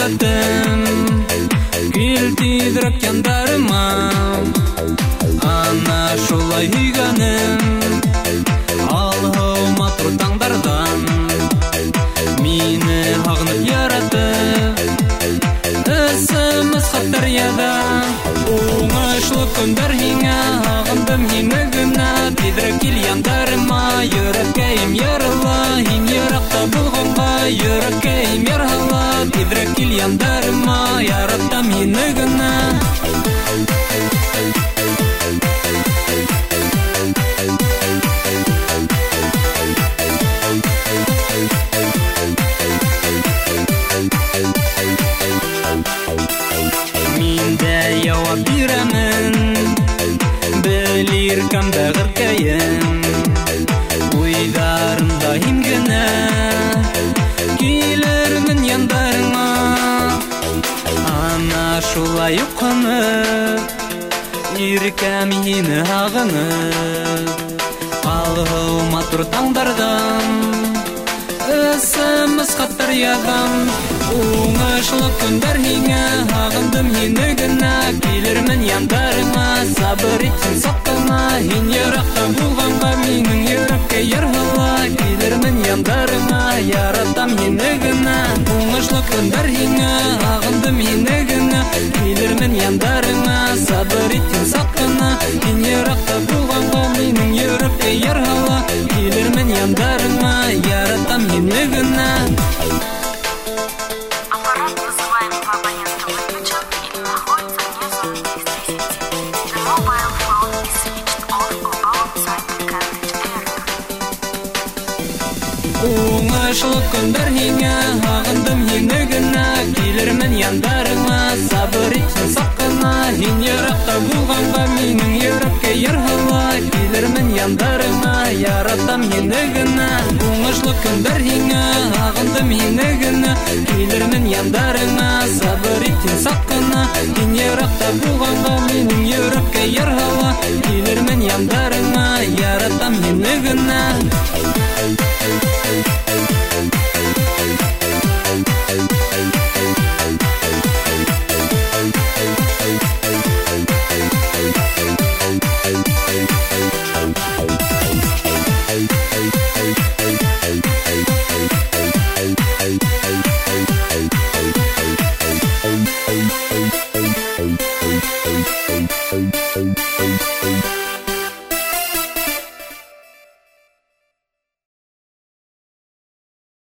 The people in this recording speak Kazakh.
яратым, кил тидірік яндарыма. Ана шулай үйгенім, алғау матур таңдардан. Мені ағынып яратып, ісіміз қаттар яда. Оңашлы күндер хиңа, ағындым хиңі гүна. Тидірік кел яндарыма, йөрәккәйім ярыла. Хин йөрәкта булғанға, йөрәккәйім ярыла. Тидірік кел яндарыма, яраттам хиңі гүна. Jawab biramen, belirkam bağırkayım. Uydarımda himgene, kilerimin yandarıma. Ana şulay uqanıp, irkam yine ağınıp. Alğıu matur tаңдардан, ісіміз қаттар ядам. Оңашлы күндер хиңа, ағындым хиңі гүна. Келермін яндарыма, сабыр итсін саққына. Хин ерақта болғанға, менің ерекке ерғыла. Келермін яндарыма, яратам хиңі гүна. Оңашлы күндер хиңа, ағындым хиңі гүна. Келермін яндарыма, сабыр итсін саққына. Хин ерақта болғанға, менің ерекке ерғыла. Келермін яндарыма, яратам хиңі гүна. Оңашлы күндер хиңа, ағындым хиңі гүна. Келермін яндарыма, сабыр итсін саққына. Хин ерақта болғанға, менің ерекке ерғыла. Келермін яндарыма, яратам хиңі гүна. Оңашлы күндер хиңа, ағындым хиңі гүна. Келермін яндарыма, сабыр итсін саққына. Хин ерақта болғанға, менің ерекке ерғыла. Келермін яндарыма, яратам хиңі гүна.